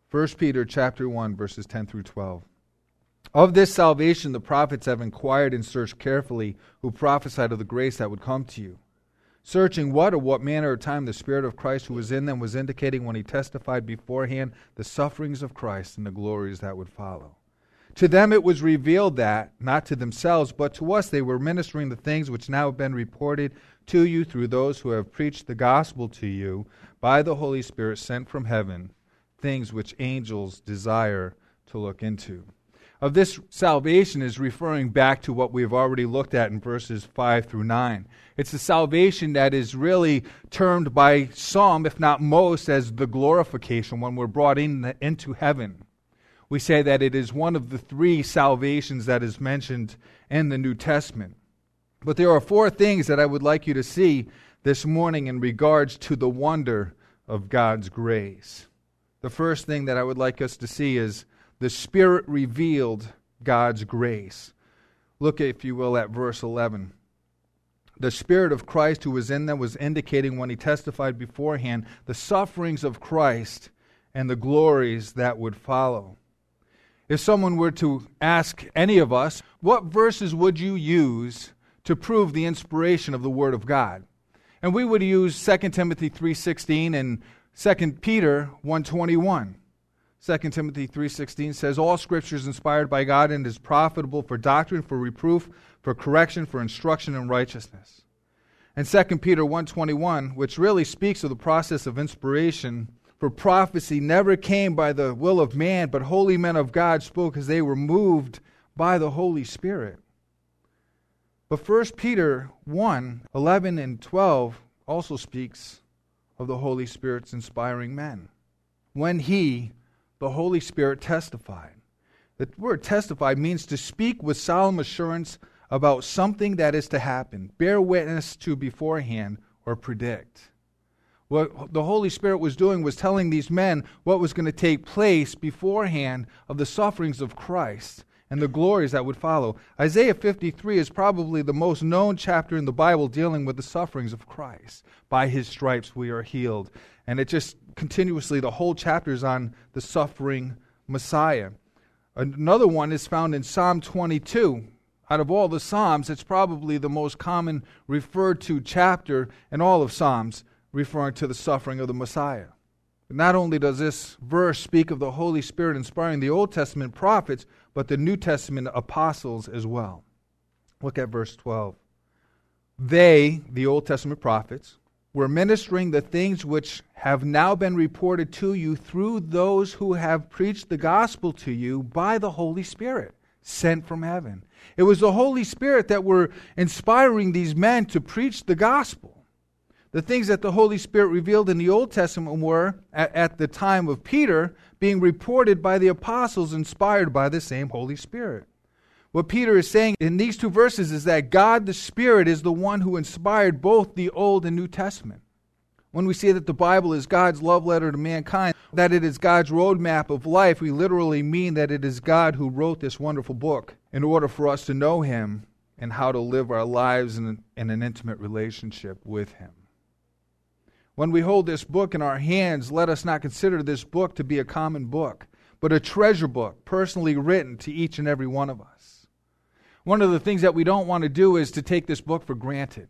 1 Peter chapter 1, verses 10 through 12. Of this salvation the prophets have inquired and searched carefully, who prophesied of the grace that would come to you, searching what or what manner of time the Spirit of Christ who was in them was indicating when he testified beforehand the sufferings of Christ and the glories that would follow. To them it was revealed that, not to themselves, but to us they were ministering the things which now have been reported to you through those who have preached the gospel to you by the Holy Spirit sent from heaven, things which angels desire to look into. Of this salvation is referring back to what we've already looked at in verses 5 through 9. It's the salvation that is really termed by some, if not most, as the glorification when we're brought into heaven. We say that it is one of the three salvations that is mentioned in the New Testament. But there are four things that I would like you to see this morning in regards to the wonder of God's grace. The first thing that I would like us to see is the Spirit revealed God's grace. Look, if you will, at verse 11. The Spirit of Christ who was in them was indicating when he testified beforehand the sufferings of Christ and the glories that would follow. If someone were to ask any of us, what verses would you use to prove the inspiration of the Word of God? And we would use 2 Timothy 3:16 and 2 Peter 1:21. 2 Timothy 3:16 says, all Scripture is inspired by God and is profitable for doctrine, for reproof, for correction, for instruction in righteousness. And 2 Peter 1:21, which really speaks of the process of inspiration, for prophecy never came by the will of man, but holy men of God spoke as they were moved by the Holy Spirit. But 1 Peter 1:11 and 12 also speaks of the Holy Spirit's inspiring men. When he, the Holy Spirit, testified. The word testify means to speak with solemn assurance about something that is to happen, bear witness to beforehand, or predict. What the Holy Spirit was doing was telling these men what was going to take place beforehand of the sufferings of Christ and the glories that would follow. Isaiah 53 is probably the most known chapter in the Bible dealing with the sufferings of Christ. By his stripes we are healed. And it just continuously, the whole chapter is on the suffering Messiah. Another one is found in Psalm 22. Out of all the Psalms, it's probably the most common referred to chapter in all of Psalms, referring to the suffering of the Messiah. Not only does this verse speak of the Holy Spirit inspiring the Old Testament prophets, but the New Testament apostles as well. Look at verse 12. They, the Old Testament prophets, were ministering the things which have now been reported to you through those who have preached the gospel to you by the Holy Spirit, sent from heaven. It was the Holy Spirit that were inspiring these men to preach the gospel. The things that the Holy Spirit revealed in the Old Testament were, at the time of Peter, being reported by the apostles inspired by the same Holy Spirit. What Peter is saying in these two verses is that God the Spirit is the one who inspired both the Old and New Testament. When we say that the Bible is God's love letter to mankind, that it is God's roadmap of life, we literally mean that it is God who wrote this wonderful book in order for us to know Him and how to live our lives in an intimate relationship with Him. When we hold this book in our hands, let us not consider this book to be a common book, but a treasure book, personally written to each and every one of us. One of the things that we don't want to do is to take this book for granted.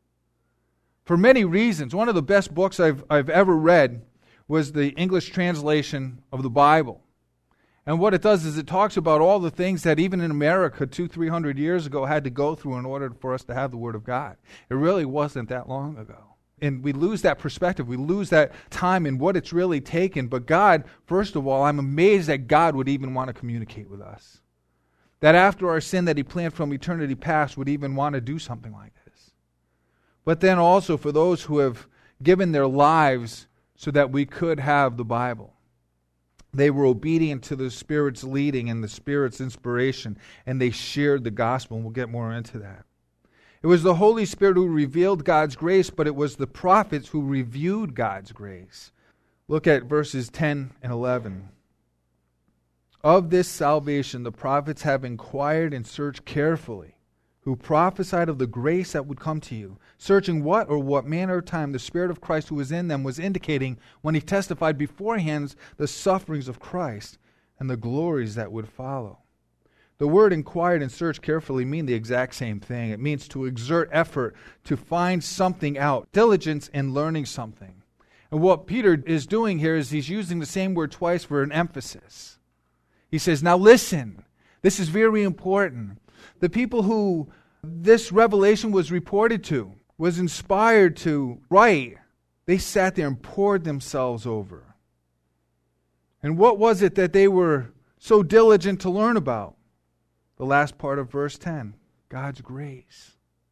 For many reasons. One of the best books I've ever read was the English translation of the Bible. And what it does is it talks about all the things that even in America 200-300 years ago had to go through in order for us to have the Word of God. It really wasn't that long ago. And we lose that perspective. We lose that time in what it's really taken. But God, first of all, I'm amazed that God would even want to communicate with us. That after our sin that He planned from eternity past would even want to do something like this. But then also for those who have given their lives so that we could have the Bible. They were obedient to the Spirit's leading and the Spirit's inspiration, and they shared the gospel, and we'll get more into that. It was the Holy Spirit who revealed God's grace, but it was the prophets who reviewed God's grace. Look at verses 10 and 11. Of this salvation the prophets have inquired and searched carefully, who prophesied of the grace that would come to you, searching what or what manner of time the Spirit of Christ who was in them was indicating when he testified beforehand the sufferings of Christ and the glories that would follow. The word inquired and searched carefully mean the exact same thing. It means to exert effort, to find something out, diligence in learning something. And what Peter is doing here is he's using the same word twice for an emphasis. He says, now listen, this is very important. The people who this revelation was reported to, was inspired to write, they sat there and poured themselves over. And what was it that they were so diligent to learn about? The last part of verse 10, God's grace.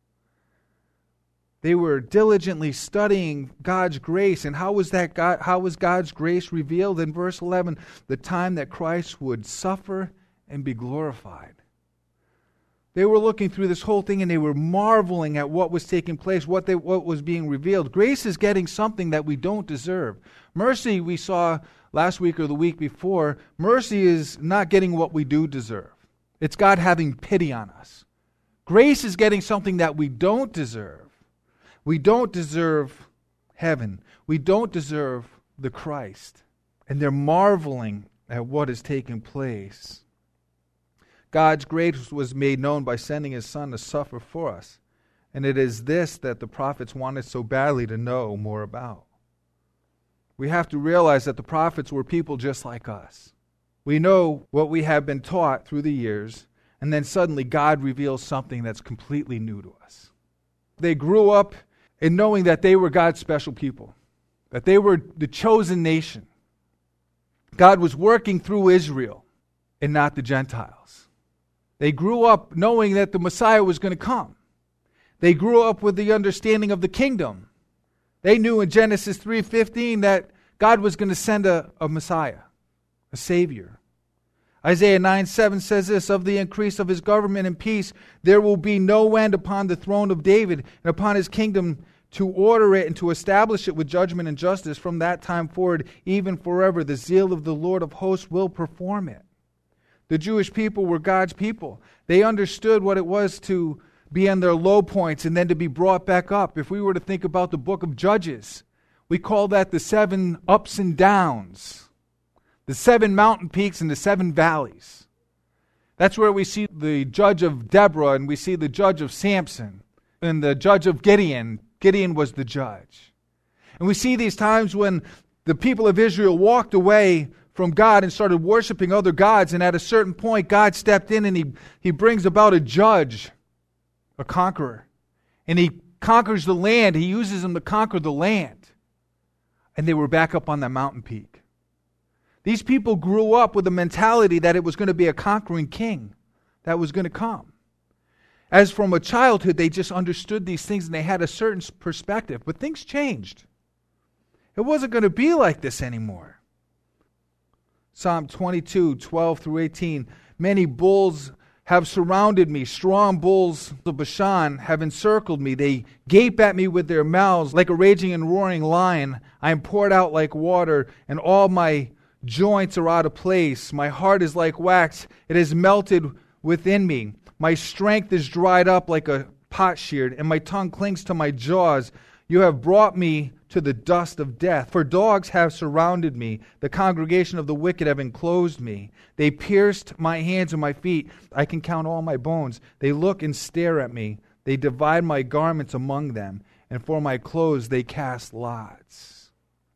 They were diligently studying God's grace. And how was God's grace revealed? In verse 11, the time that Christ would suffer and be glorified. They were looking through this whole thing and they were marveling at what was taking place, what was being revealed. Grace is getting something that we don't deserve. Mercy, we saw last week or the week before, mercy is not getting what we do deserve. It's God having pity on us. Grace is getting something that we don't deserve. We don't deserve heaven. We don't deserve the Christ. And they're marveling at what is taking place. God's grace was made known by sending His Son to suffer for us. And it is this that the prophets wanted so badly to know more about. We have to realize that the prophets were people just like us. We know what we have been taught through the years, and then suddenly God reveals something that's completely new to us. They grew up in knowing that they were God's special people, that they were the chosen nation. God was working through Israel and not the Gentiles. They grew up knowing that the Messiah was going to come. They grew up with the understanding of the kingdom. They knew in Genesis 3:15 that God was going to send a Messiah, a Savior. Isaiah 9:7 says this, of the increase of His government and peace, there will be no end upon the throne of David and upon His kingdom to order it and to establish it with judgment and justice from that time forward, even forever. The zeal of the Lord of hosts will perform it. The Jewish people were God's people. They understood what it was to be on their low points and then to be brought back up. If we were to think about the book of Judges, we call that the 7 ups and downs, the 7 mountain peaks and the 7 valleys. That's where we see the judge of Deborah and we see the judge of Samson and the judge of Gideon. Gideon was the judge. And we see these times when the people of Israel walked away from God and started worshiping other gods, and at a certain point God stepped in and he brings about a judge, a conqueror, and he conquers the land. He uses them to conquer the land, and they were back up on that mountain peak. These people grew up with the mentality that it was going to be a conquering king that was going to come. As from a childhood, they just understood these things and they had a certain perspective, but things changed. It wasn't going to be like this anymore. Psalm 22, 12 through 18. Many bulls have surrounded me. Strong bulls of Bashan have encircled me. They gape at me with their mouths like a raging and roaring lion. I am poured out like water, and all my joints are out of place. My heart is like wax. It is melted within me. My strength is dried up like a potsherd, and my tongue clings to my jaws. You have brought me to the dust of death. For dogs have surrounded me. The congregation of the wicked have enclosed me. They pierced my hands and my feet. I can count all my bones. They look and stare at me. They divide my garments among them, and for my clothes they cast lots.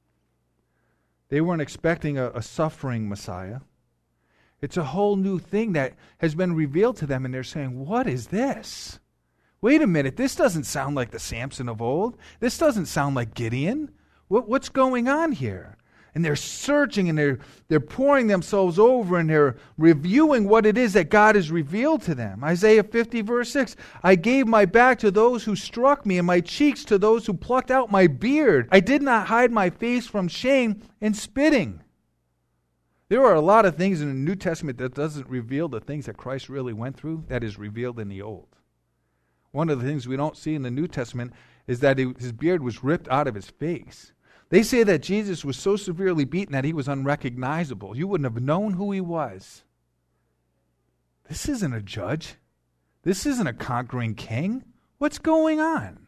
They weren't expecting a suffering Messiah. It's a whole new thing that has been revealed to them, and they're saying, what is this? Wait a minute, this doesn't sound like the Samson of old. This doesn't sound like Gideon. What's going on here? And they're searching and they're pouring themselves over and they're reviewing what it is that God has revealed to them. Isaiah 50 verse 6, I gave my back to those who struck me and my cheeks to those who plucked out my beard. I did not hide my face from shame and spitting. There are a lot of things in the New Testament that doesn't reveal the things that Christ really went through that is revealed in the Old. One of the things we don't see in the New Testament is that his beard was ripped out of his face. They say that Jesus was so severely beaten that he was unrecognizable. You wouldn't have known who he was. This isn't a judge. This isn't a conquering king. What's going on?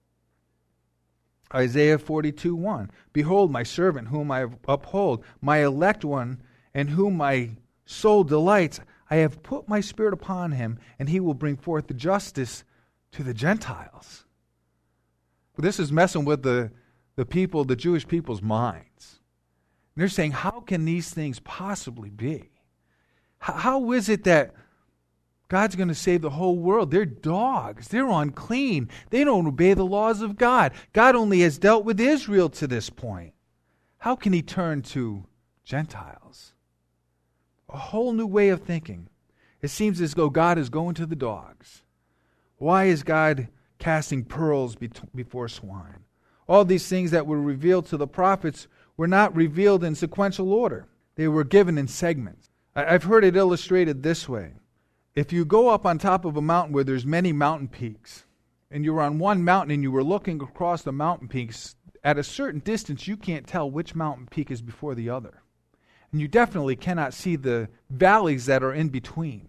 Isaiah 42:1. Behold, my servant whom I uphold, my elect one, in whom my soul delights. I have put my spirit upon him, and he will bring forth the justice to the Gentiles. This is messing with the people, the Jewish people's minds. And they're saying, how can these things possibly be? How is it that God's going to save the whole world? They're dogs. They're unclean. They don't obey the laws of God. God only has dealt with Israel to this point. How can he turn to Gentiles? A whole new way of thinking. It seems as though God is going to the dogs. Why is God casting pearls before swine? All these things that were revealed to the prophets were not revealed in sequential order. They were given in segments. I've heard it illustrated this way. If you go up on top of a mountain where there's many mountain peaks, and you're on one mountain and you were looking across the mountain peaks, at a certain distance you can't tell which mountain peak is before the other. And you definitely cannot see the valleys that are in between.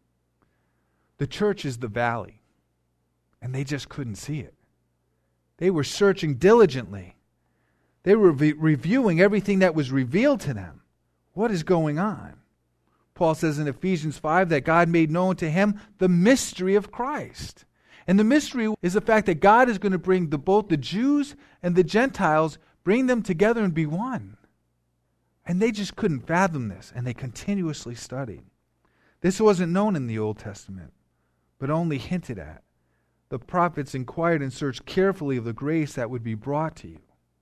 The church is the valley, and they just couldn't see it. They were searching diligently. They were reviewing everything that was revealed to them. What is going on? Paul says in Ephesians 5 that God made known to him the mystery of Christ. And the mystery is the fact that God is going to bring both the Jews and the Gentiles, bring them together and be one. And they just couldn't fathom this, and they continuously studied. This wasn't known in the Old Testament, but only hinted at. The prophets inquired and searched carefully of the grace that would be brought to you.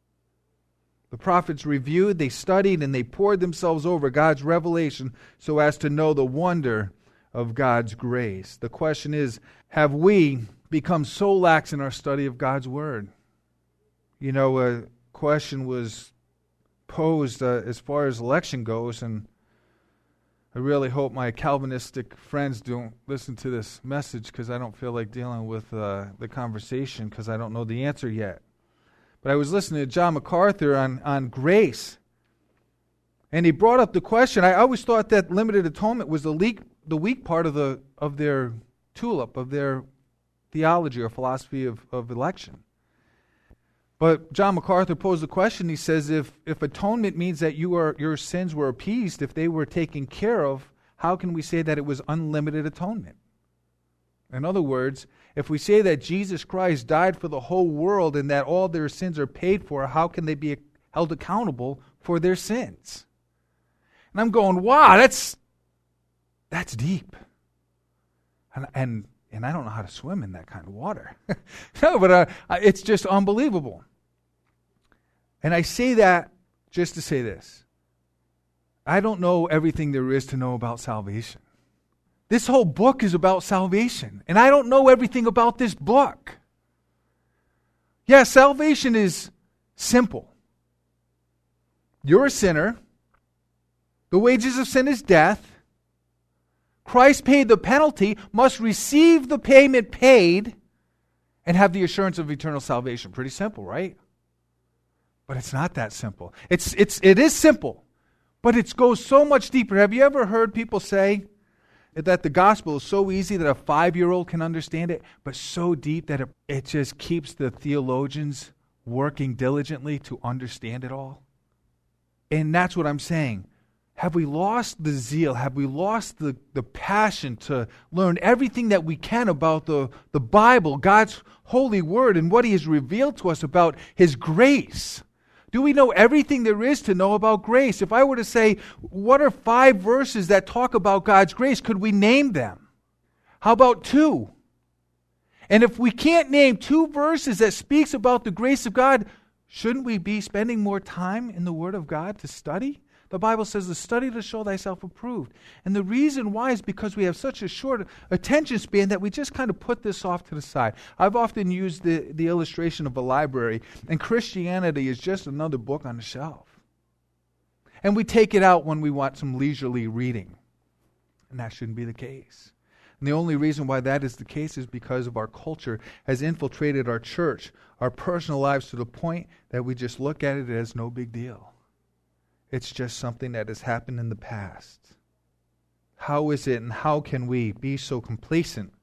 The prophets reviewed, they studied, and they poured themselves over God's revelation so as to know the wonder of God's grace. The question is, have we become so lax in our study of God's Word? You know, a question was posed as far as election goes, and I really hope my Calvinistic friends don't listen to this message because I don't feel like dealing with the conversation because I don't know the answer yet. But I was listening to John MacArthur on grace, and he brought up the question. I always thought that limited atonement was the weak part of their tulip, of their theology or philosophy of election. But John MacArthur posed the question. He says, if atonement means that your sins were appeased, if they were taken care of, how can we say that it was unlimited atonement? In other words, if we say that Jesus Christ died for the whole world and that all their sins are paid for, how can they be held accountable for their sins? And I'm going, wow, that's deep. And I don't know how to swim in that kind of water. No, but it's just unbelievable. And I say that just to say this. I don't know everything there is to know about salvation. This whole book is about salvation. And I don't know everything about this book. Yeah, salvation is simple. You're a sinner. The wages of sin is death. Christ paid the penalty, must receive the payment paid, and have the assurance of eternal salvation. Pretty simple, right? But it's not that simple. It is simple, but it goes so much deeper. Have you ever heard people say that the gospel is so easy that a 5-year-old can understand it, but so deep that it just keeps the theologians working diligently to understand it all? And that's what I'm saying. Have we lost the zeal? Have we lost the passion to learn everything that we can about the Bible, God's holy word, and what He has revealed to us about His grace? Do we know everything there is to know about grace? If I were to say, what are 5 verses that talk about God's grace? Could we name them? How about 2? And if we can't name 2 verses that speaks about the grace of God, shouldn't we be spending more time in the Word of God to study? The Bible says to study to show thyself approved. And the reason why is because we have such a short attention span that we just kind of put this off to the side. I've often used the illustration of a library, and Christianity is just another book on the shelf. And we take it out when we want some leisurely reading. And that shouldn't be the case. And the only reason why that is the case is because of our culture has infiltrated our church, our personal lives, to the point that we just look at it as no big deal. It's just something that has happened in the past. How is it and how can we be so complacent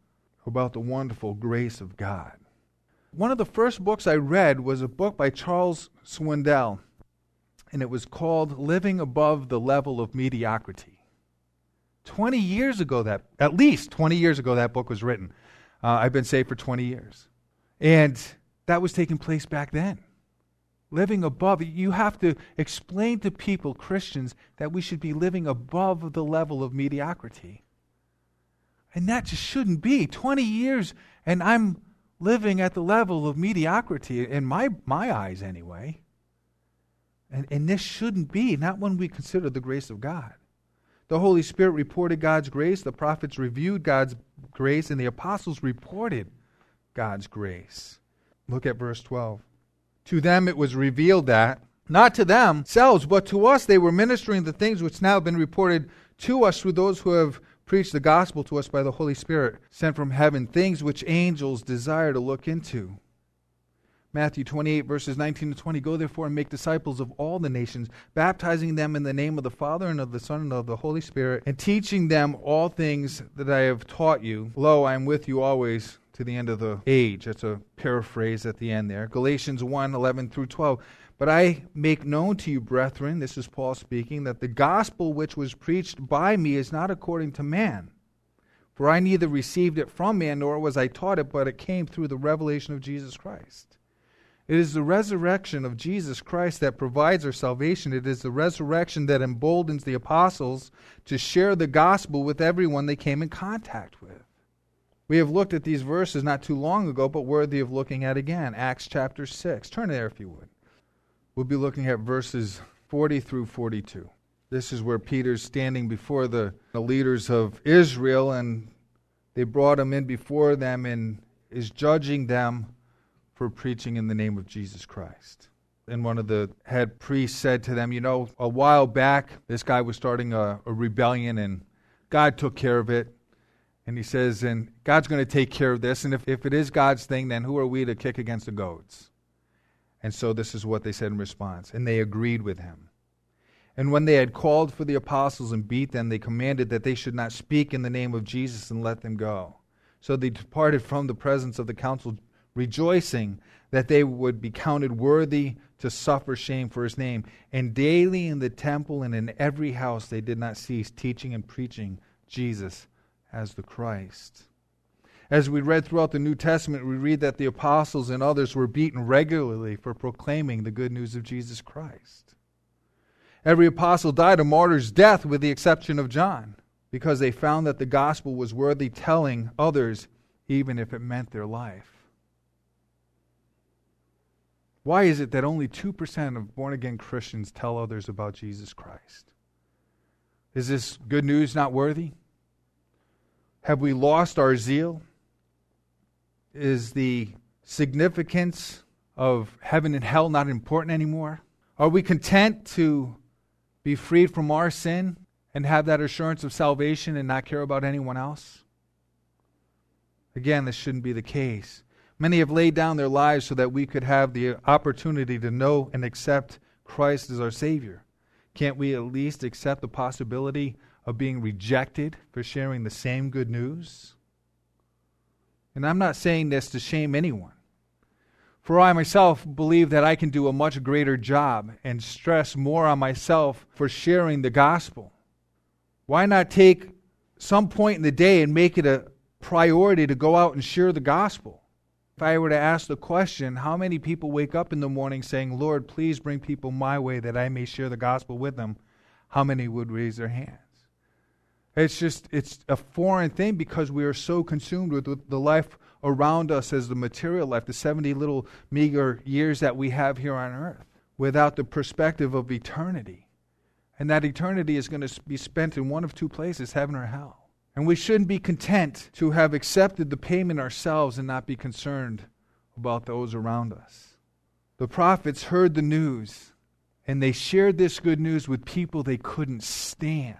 about the wonderful grace of God. One of the first books I read was a book by Charles Swindoll, and it was called Living Above the Level of Mediocrity. 20 years ago, at least 20 years ago, that book was written. I've been saved for 20 years. And that was taking place back then. Living above, you have to explain to people, Christians, that we should be living above the level of mediocrity. And that just shouldn't be. 20 years, and I'm living at the level of mediocrity, in my eyes anyway. And this shouldn't be, not when we consider the grace of God. The Holy Spirit reported God's grace, the prophets reviewed God's grace, and the apostles reported God's grace. Look at verse 12. To them it was revealed that, not to themselves, but to us they were ministering the things which now have been reported to us through those who have preached the gospel to us by the Holy Spirit, sent from heaven, things which angels desire to look into. Matthew 28, verses 19 to 20, Go therefore and make disciples of all the nations, baptizing them in the name of the Father and of the Son and of the Holy Spirit, and teaching them all things that I have taught you. Lo, I am with you always to the end of the age. That's a paraphrase at the end there. Galatians 1, 11 through 12. But I make known to you, brethren, this is Paul speaking, that the gospel which was preached by me is not according to man. For I neither received it from man, nor was I taught it, but it came through the revelation of Jesus Christ. It is the resurrection of Jesus Christ that provides our salvation. It is the resurrection that emboldens the apostles to share the gospel with everyone they came in contact with. We have looked at these verses not too long ago, but worthy of looking at again. Acts chapter 6. Turn there if you would. We'll be looking at verses 40 through 42. This is where Peter's standing before the leaders of Israel, and they brought him in before them and is judging them for preaching in the name of Jesus Christ. And one of the head priests said to them, a while back, this guy was starting a rebellion, and God took care of it. And he says, and God's going to take care of this, and if it is God's thing, then who are we to kick against the goats? And so this is what they said in response. And they agreed with him. And when they had called for the apostles and beat them, they commanded that they should not speak in the name of Jesus and let them go. So they departed from the presence of the council, rejoicing that they would be counted worthy to suffer shame for his name. And daily in the temple and in every house they did not cease teaching and preaching Jesus as the Christ. As we read throughout the New Testament, we read that the apostles and others were beaten regularly for proclaiming the good news of Jesus Christ. Every apostle died a martyr's death with the exception of John, because they found that the gospel was worthy telling others, even if it meant their life. Why is it that only 2% of born-again Christians tell others about Jesus Christ? Is this good news not worthy? Have we lost our zeal? Is the significance of heaven and hell not important anymore? Are we content to be freed from our sin and have that assurance of salvation and not care about anyone else? Again, this shouldn't be the case. Many have laid down their lives so that we could have the opportunity to know and accept Christ as our Savior. Can't we at least accept the possibility of being rejected for sharing the same good news? And I'm not saying this to shame anyone. For I myself believe that I can do a much greater job and stress more on myself for sharing the gospel. Why not take some point in the day and make it a priority to go out and share the gospel? If I were to ask the question, how many people wake up in the morning saying, Lord, please bring people my way that I may share the gospel with them, how many would raise their hands? It's a foreign thing because we are so consumed with the life around us as the material life, the 70 little meager years that we have here on earth, without the perspective of eternity. And that eternity is going to be spent in one of two places, heaven or hell. And we shouldn't be content to have accepted the payment ourselves and not be concerned about those around us. The prophets heard the news, and they shared this good news with people they couldn't stand.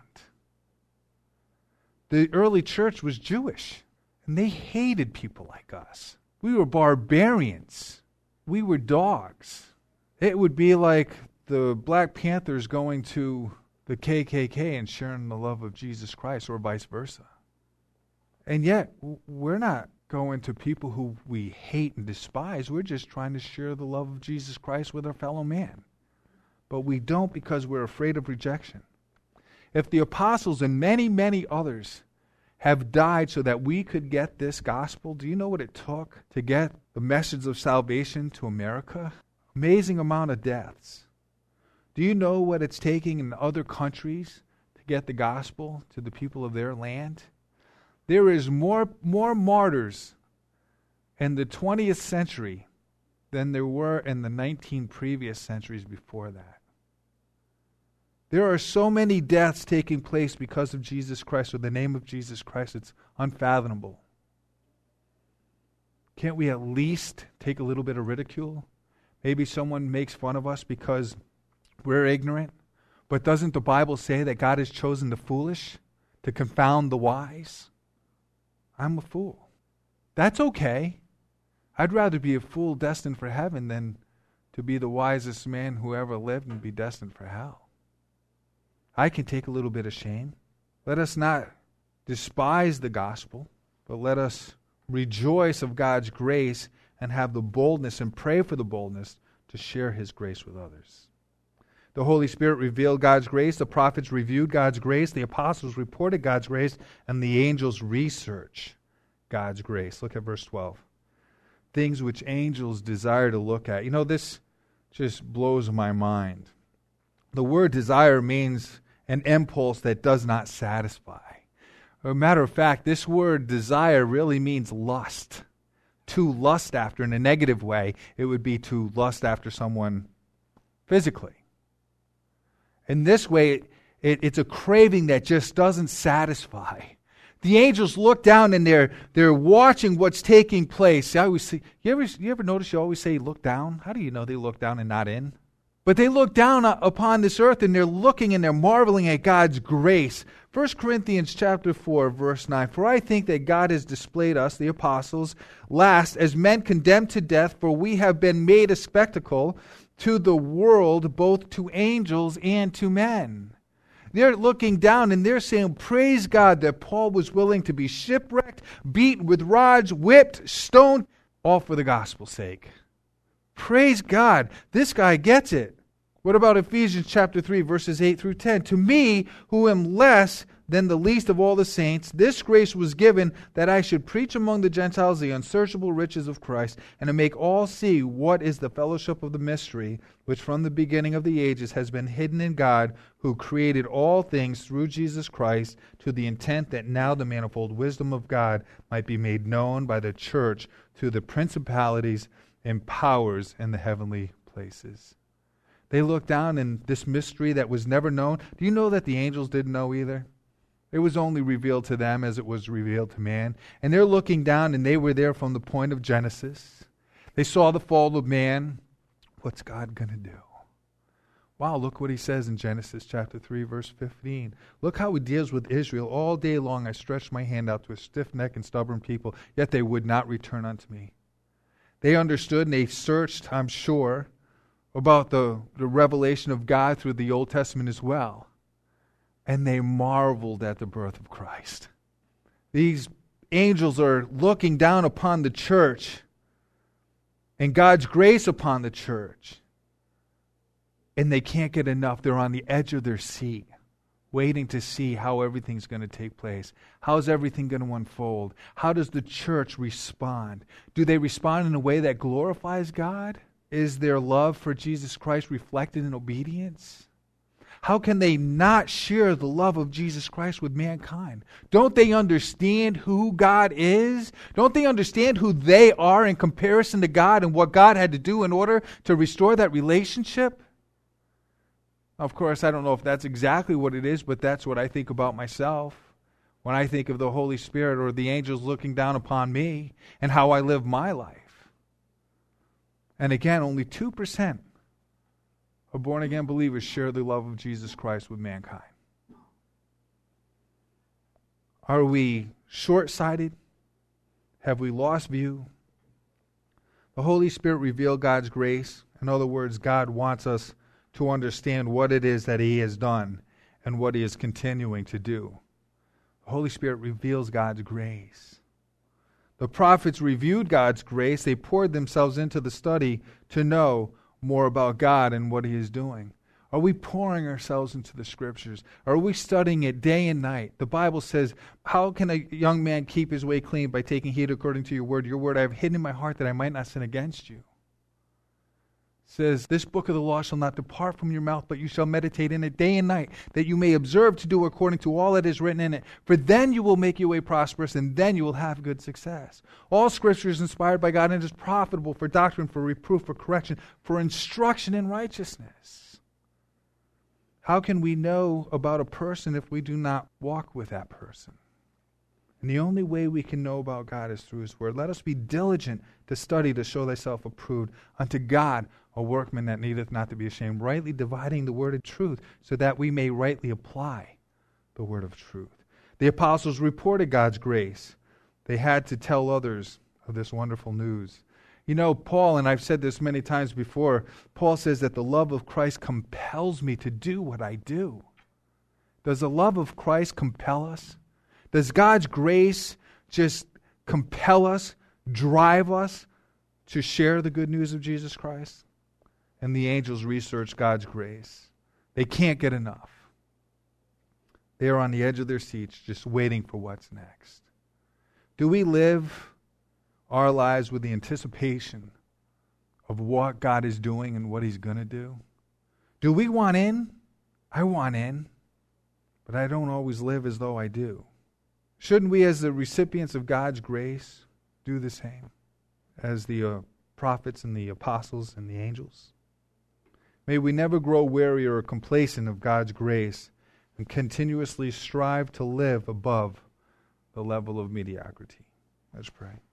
The early church was Jewish, and they hated people like us. We were barbarians. We were dogs. It would be like the Black Panthers going to the KKK and sharing the love of Jesus Christ, or vice versa. And yet, we're not going to people who we hate and despise. We're just trying to share the love of Jesus Christ with our fellow man. But we don't because we're afraid of rejection. If the apostles and many, many others have died so that we could get this gospel, do you know what it took to get the message of salvation to America? Amazing amount of deaths. Do you know what it's taking in other countries to get the gospel to the people of their land? There is more martyrs in the 20th century than there were in the 19 previous centuries before that. There are so many deaths taking place because of Jesus Christ, or the name of Jesus Christ. It's unfathomable. Can't we at least take a little bit of ridicule? Maybe someone makes fun of us because we're ignorant. But doesn't the Bible say that God has chosen the foolish to confound the wise? I'm a fool. That's okay. I'd rather be a fool destined for heaven than to be the wisest man who ever lived and be destined for hell. I can take a little bit of shame. Let us not despise the gospel, but let us rejoice of God's grace and have the boldness and pray for the boldness to share His grace with others. The Holy Spirit revealed God's grace, the prophets reviewed God's grace, the apostles reported God's grace, and the angels research God's grace. Look at verse 12. Things which angels desire to look at. You know, this just blows my mind. The word desire means an impulse that does not satisfy. As a matter of fact, this word desire really means lust. To lust after, in a negative way, it would be to lust after someone physically. In this way, it's a craving that just doesn't satisfy. The angels look down and they're watching what's taking place. I always see, you ever notice you always say look down? How do you know they look down and not in? But they look down upon this earth and they're looking and they're marveling at God's grace. 1 Corinthians chapter 4, verse 9. For I think that God has displayed us, the apostles, last as men condemned to death, for we have been made a spectacle to the world, both to angels and to men. They're looking down and they're saying, praise God that Paul was willing to be shipwrecked, beaten with rods, whipped, stoned, all for the gospel's sake. Praise God. This guy gets it. What about Ephesians chapter 3, verses 8 through 10? To me, who am less than the least of all the saints, this grace was given that I should preach among the Gentiles the unsearchable riches of Christ, and to make all see what is the fellowship of the mystery, which from the beginning of the ages has been hidden in God, who created all things through Jesus Christ, to the intent that now the manifold wisdom of God might be made known by the church to the principalities and powers in the heavenly places. They look down in this mystery that was never known. Do you know that the angels didn't know either? It was only revealed to them as it was revealed to man. And they're looking down and they were there from the point of Genesis. They saw the fall of man. What's God going to do? Wow, look what He says in Genesis chapter 3, verse 15. Look how He deals with Israel. All day long I stretched my hand out to a stiff neck and stubborn people, yet they would not return unto me. They understood and they searched, I'm sure, about the revelation of God through the Old Testament as well. And they marveled at the birth of Christ. These angels are looking down upon the church and God's grace upon the church. And they can't get enough. They're on the edge of their seat, waiting to see how everything's going to take place. How's everything going to unfold? How does the church respond? Do they respond in a way that glorifies God? Is their love for Jesus Christ reflected in obedience? How can they not share the love of Jesus Christ with mankind? Don't they understand who God is? Don't they understand who they are in comparison to God and what God had to do in order to restore that relationship? Of course, I don't know if that's exactly what it is, but that's what I think about myself when I think of the Holy Spirit or the angels looking down upon me and how I live my life. And again, only 2% of born-again believers share the love of Jesus Christ with mankind. Are we short-sighted? Have we lost view? The Holy Spirit revealed God's grace. In other words, God wants us to understand what it is that He has done and what He is continuing to do. The Holy Spirit reveals God's grace. The prophets reviewed God's grace. They poured themselves into the study to know more about God and what He is doing. Are we pouring ourselves into the Scriptures? Are we studying it day and night? The Bible says, how can a young man keep his way clean? By taking heed according to your word. Your word I have hidden in my heart that I might not sin against you. It says, this book of the law shall not depart from your mouth, but you shall meditate in it day and night, that you may observe to do according to all that is written in it. For then you will make your way prosperous, and then you will have good success. All Scripture is inspired by God and is profitable for doctrine, for reproof, for correction, for instruction in righteousness. How can we know about a person if we do not walk with that person? And the only way we can know about God is through His Word. Let us be diligent to study to show thyself approved unto God, a workman that needeth not to be ashamed, rightly dividing the word of truth, so that we may rightly apply the word of truth. The apostles reported God's grace. They had to tell others of this wonderful news. You know, Paul, and I've said this many times before, Paul says that the love of Christ compels me to do what I do. Does the love of Christ compel us? Does God's grace just compel us, drive us to share the good news of Jesus Christ? And the angels research God's grace. They can't get enough. They are on the edge of their seats just waiting for what's next. Do we live our lives with the anticipation of what God is doing and what He's going to do? Do we want in? I want in, but I don't always live as though I do. Shouldn't we, as the recipients of God's grace, do the same as the prophets and the apostles and the angels? May we never grow weary or complacent of God's grace and continuously strive to live above the level of mediocrity. Let's pray.